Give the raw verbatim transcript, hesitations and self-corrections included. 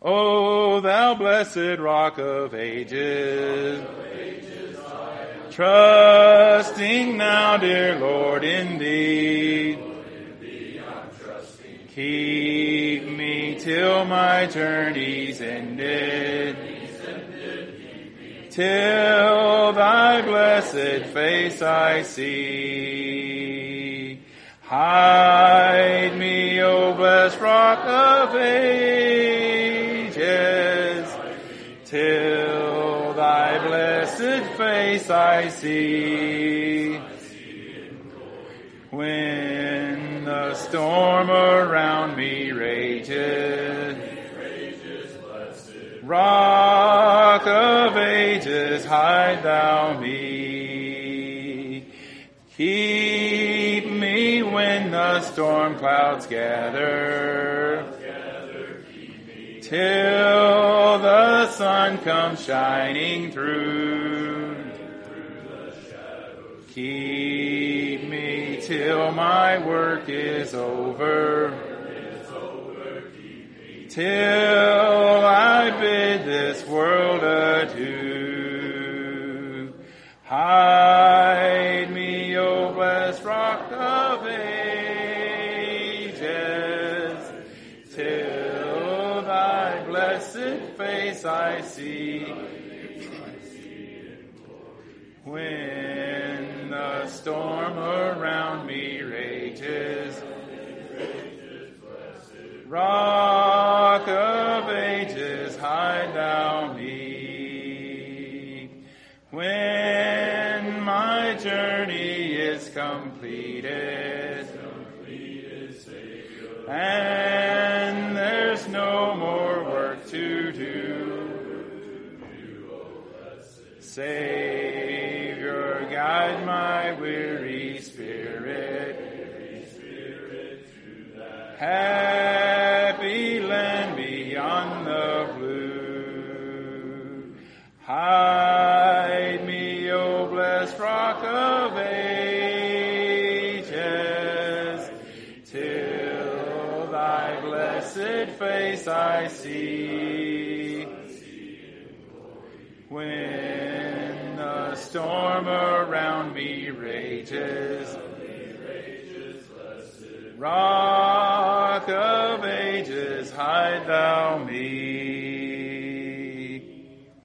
O thou blessed Rock of Ages, trusting now, dear Lord, in thee. Keep me till my journey's ended, till thy blessed face I see. Hide me, O blessed Rock of Ages, till thy blessed face I see. When the storm around me rages, Rock of Ages, hide thou me. Keep me when the storm clouds gather, till the sun comes shining through. Keep me till my work is over, till I bid this world adieu. Hide me, O blessed Rock of Ages, till thy blessed face I see. When the storm around me rages, Rock of Ages, hide thou me. When my journey is completed, and there's no more work to do, Savior, guide my weary spirit. Happy land beyond the blue. Hide me, O blessed Rock of Ages, till thy blessed face I see. When the storm around me rages, Rock of Ages, hide thou me.